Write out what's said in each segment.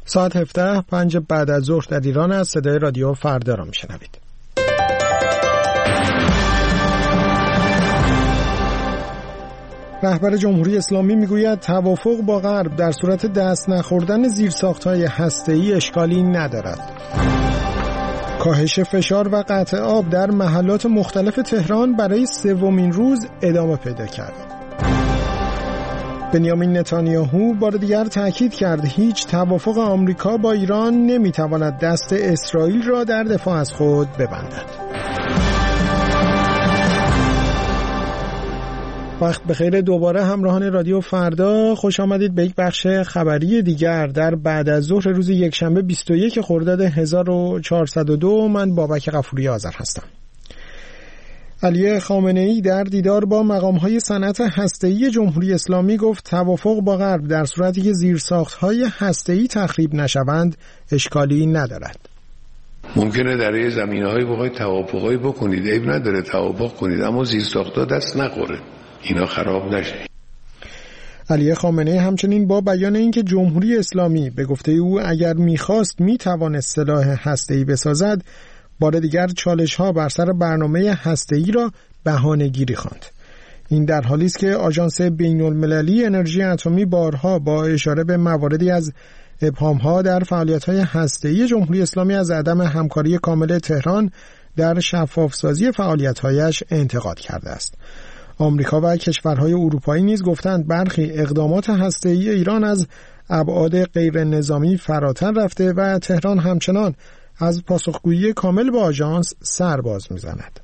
ساعت 17:05 بعد از ظهر در ایران از صدای رادیو فردا را میشنوید. رهبر جمهوری اسلامی میگوید توافق با غرب در صورت دست نخوردن زیرساخت‌های هسته‌ای اشکالی ندارد. کاهش فشار و قطع آب در محلات مختلف تهران برای سومین روز ادامه پیدا کرد. بنیامین نتانیاهو بار دیگر تاکید کرد هیچ توافق آمریکا با ایران نمیتواند دست اسرائیل را در دفاع از خود ببندد. وقت بخیر دوباره همراهان رادیو فردا، خوش آمدید به یک بخش خبری دیگر در بعد از ظهر روز یکشنبه 21 خرداد 1402. من بابک غفوری آذر هستم. علی خامنه‌ای در دیدار با مقام‌های صنعت هسته‌ای جمهوری اسلامی گفت توافق با غرب در صورتی که زیرساخت‌های هسته‌ای تخریب نشوند اشکالی ندارد. ممکنه در یه زمینه‌های بخواید توافقی بکنید، عیب نداره توافق کنید، اما زیرساخت‌ها دست نخوره، اینا خراب نشه. علی خامنه‌ای همچنین با بیان اینکه جمهوری اسلامی به گفته او اگر می‌خواست می‌توانست سلاح هسته‌ای بسازد، بار دیگر چالش‌ها بر سر برنامه هسته‌ای را بهانه‌گیری خواند. این در حالی است که آژانس بین‌المللی انرژی اتمی بارها با اشاره به مواردی از ابهام‌ها در فعالیت‌های هسته‌ای جمهوری اسلامی از عدم همکاری کامل تهران در شفاف‌سازی فعالیت‌هایش انتقاد کرده است. آمریکا و کشورهای اروپایی نیز گفتند برخی اقدامات هسته‌ای ایران از ابعاد غیر نظامی فراتر رفته و تهران همچنان از پاسخگویی کامل به آژانس سر باز می‌زند.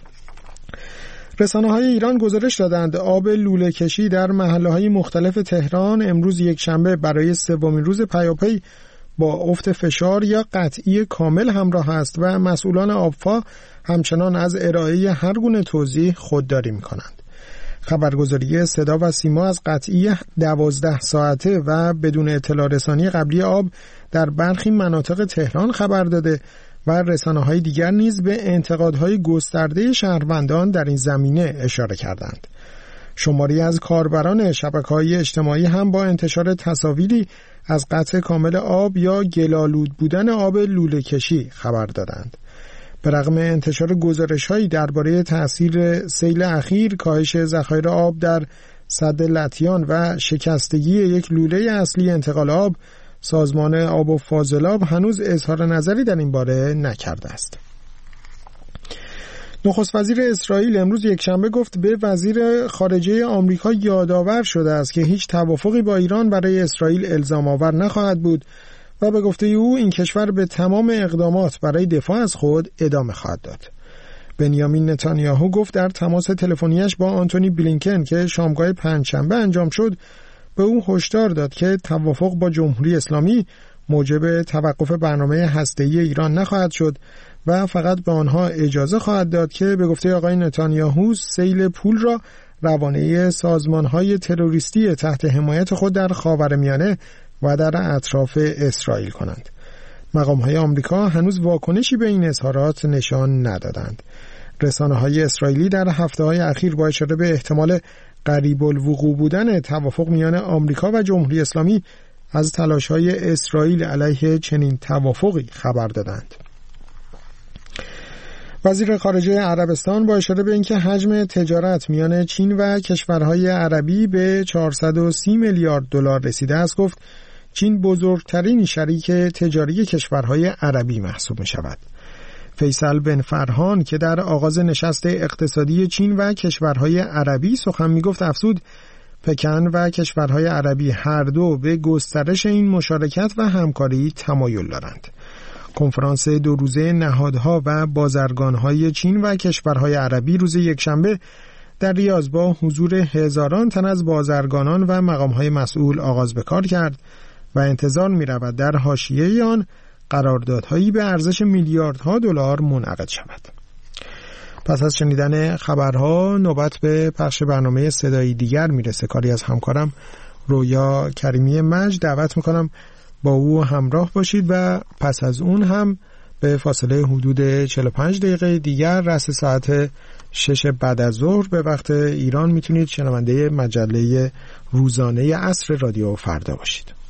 رسانه‌های ایران گزارش دادند آب لوله کشی در محله‌های مختلف تهران امروز یکشنبه برای سومین روز پیاپی با افت فشار یا قطعی کامل همراه است و مسئولان آبفا همچنان از ارائه هر گونه توضیح خودداری می‌کنند. خبرگزاری صدا و سیما از قطعی 12 ساعته و بدون اطلاع رسانی قبلی آب در برخی مناطق تهران خبر داده و رسانه‌های دیگر نیز به انتقادهای گسترده شهروندان در این زمینه اشاره کردند. شماری از کاربران شبکه‌های اجتماعی هم با انتشار تصاویری از قطع کامل آب یا گل‌آلود بودن آب لوله کشی خبر دادند. به رغم انتشار گزارش‌هایی درباره تأثیر سیل اخیر، کاهش ذخایر آب در سد لطیان و شکستگی یک لوله اصلی انتقال آب، سازمان آب و فاضلاب هنوز اظهار نظری در این باره نکرده است. نخست وزیر اسرائیل امروز یکشنبه گفت به وزیر خارجه آمریکا یادآور شده است که هیچ توافقی با ایران برای اسرائیل الزام آور نخواهد بود و به گفته او این کشور به تمام اقدامات برای دفاع از خود ادامه خواهد داد. بنیامین نتانیاهو گفت در تماس تلفنیش با آنتونی بلینکن که شامگاه پنجشنبه انجام شد به او هشدار داد که توافق با جمهوری اسلامی موجب توقف برنامه هسته‌ای ایران نخواهد شد و فقط به آنها اجازه خواهد داد که به گفته آقای نتانیاهو سیل پول را روانه سازمان‌های تروریستی تحت حمایت خود در خاورمیانه و در اطراف اسرائیل کنند. مقام‌های آمریکا هنوز واکنشی به این اظهارات نشان ندادند. رسانه‌های اسرائیلی در هفته‌های اخیر با اشاره به احتمال قریب الوقوع بودن توافق میان آمریکا و جمهوری اسلامی از تلاش‌های اسرائیل علیه چنین توافقی خبر دادند. وزیر خارجه عربستان با اشاره به اینکه حجم تجارت میان چین و کشورهای عربی به 430 میلیارد دلار رسیده است گفت چین بزرگترین شریک تجاری کشورهای عربی محسوب می شود. فیصل بن فرهان که در آغاز نشست اقتصادی چین و کشورهای عربی سخن می گفت افزود پکن و کشورهای عربی هر دو به گسترش این مشارکت و همکاری تمایل دارند. کنفرانس 2 روزه نهادها و بازرگانهای چین و کشورهای عربی روز یکشنبه در ریاض با حضور هزاران تن از بازرگانان و مقامهای مسئول آغاز به کار کرد و انتظار می رود در حاشیه آن قراردادهایی به ارزش میلیاردها دلار منعقد شود. پس از شنیدن خبرها نوبت به پخش برنامه صدایی دیگر میرسه. کاری از همکارم رویا کریمی مجد دعوت میکنم با او همراه باشید و پس از اون هم به فاصله حدود 45 دقیقه دیگر رأس ساعت 6 بعد از ظهر به وقت ایران میتونید شنونده مجله روزانه عصر رادیو فردا باشید.